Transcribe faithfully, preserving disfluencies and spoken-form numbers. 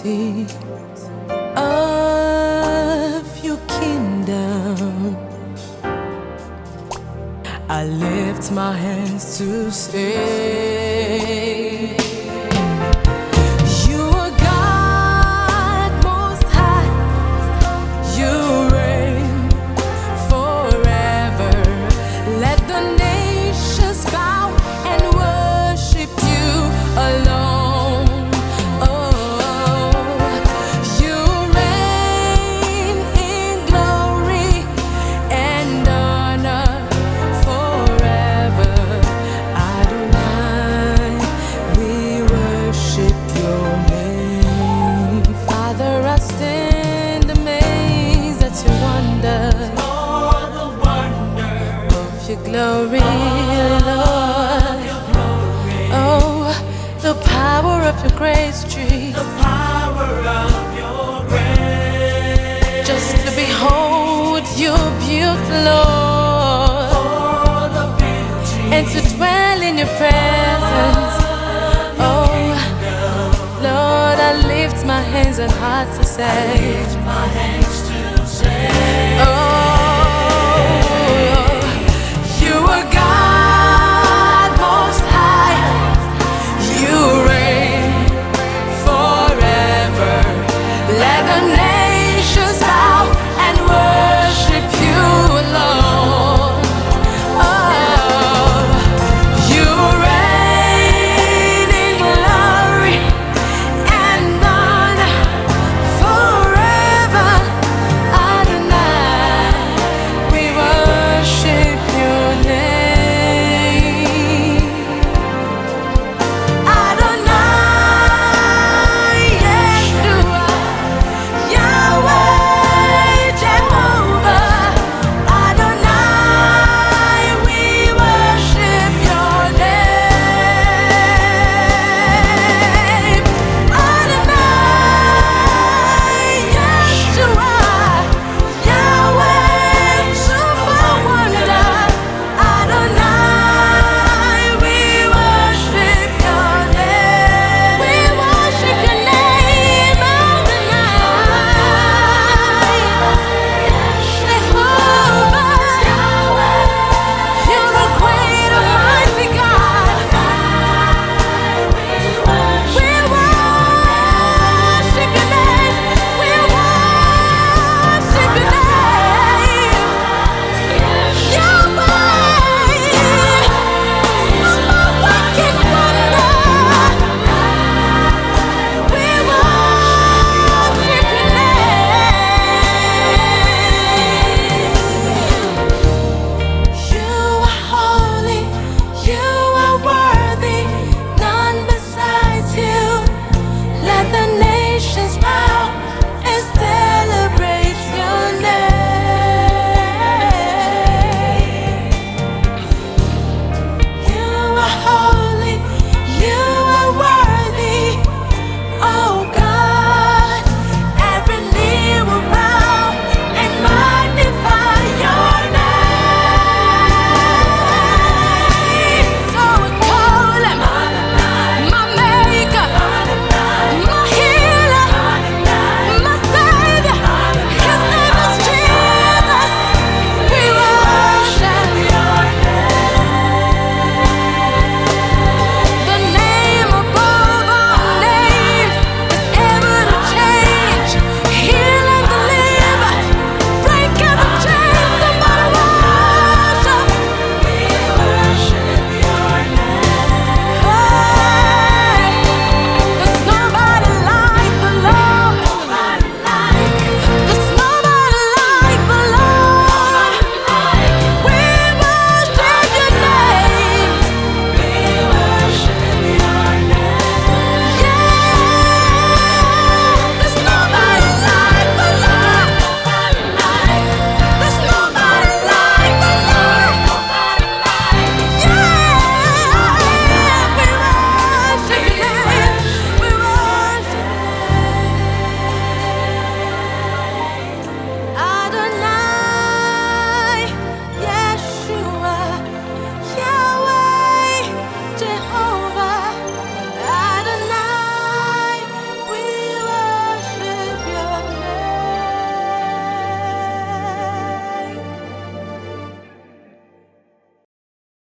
beauty of your kingdom. I lift my hands to say, you are God most high. You reign forever. Let the nations bow and worship you alone. Oh, you reign in glory and honor forever. Adonai, we worship your name. Father, I stand amazed at your wonder, Lord, the wonder of your glory, Lord. Oh, the power of your grace, Jesus. the power of your grace. Just to behold your beauty, Lord, For the beauty and to dwell in your presence. Oh, Lord, I lift my hands and heart to say, my hands to say, oh,